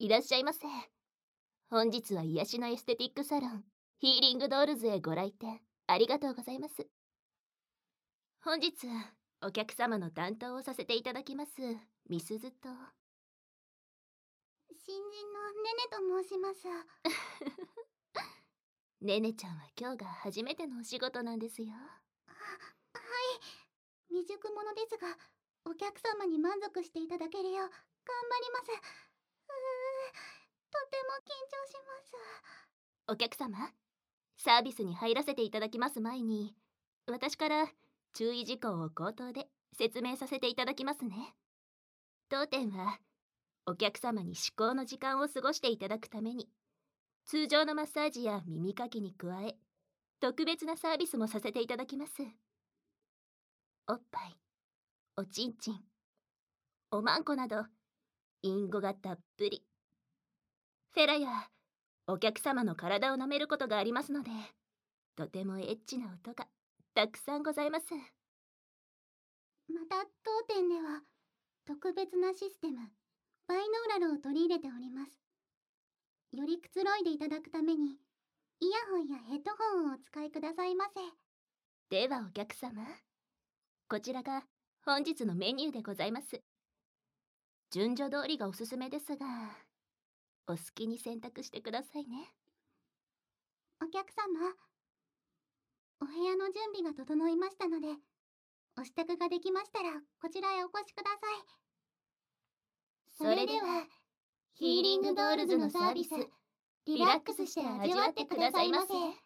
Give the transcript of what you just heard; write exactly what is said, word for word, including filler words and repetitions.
いらっしゃいませ。本日は癒しのエステティックサロンヒーリングドールズへご来店ありがとうございます。本日お客様の担当をさせていただきますみすずと新人のねねと申します。 ねねちゃんは今日が初めてのお仕事なんですよ。 は、はい、未熟者ですがお客様に満足していただけるよう頑張ります。うー、とても緊張します。 お客様、サービスに入らせていただきます前に私から注意事項を口頭で説明させていただきますね。当店はお客様に至高の時間を過ごしていただくために通常のマッサージや耳かきに加え特別なサービスもさせていただきます。おっぱい、おちんちん、おまんこなどインゴがたっぷり。フェラやお客様の体を舐めることがありますのでとてもエッチな音がたくさんございます。 また当店では特別なシステムバイノーラルを取り入れております。よりくつろいでいただくためにイヤホンやヘッドホンをお使いくださいませ。 ではお客様、こちらが本日のメニューでございます。順序通りがおすすめですがお好きに選択してくださいね。 お客様、お部屋の準備が整いましたのでお支度ができましたらこちらへお越しください。 それではヒーリングドールズのサービスリラックスして味わってくださいませ。